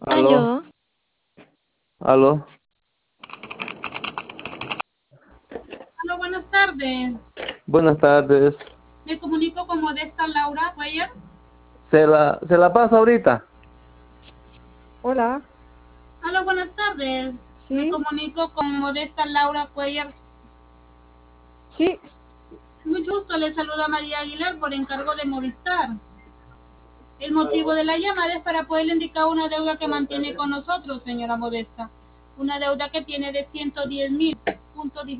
Aló, Aló, aló. Hola, buenas tardes. Buenas tardes. Me comunico con Modesta Laura Cuellar. ¿Se la pasa ahorita? hola, Hola, buenas tardes. Me sí, comunico con Modesta Laura Cuellar. sí, Mucho gusto, le saluda María Aguilar por encargo de Movistar. El motivo de la llamada es para poderle indicar una deuda que mantiene con nosotros, señora Modesta. Una deuda que tiene de 110.000 puntos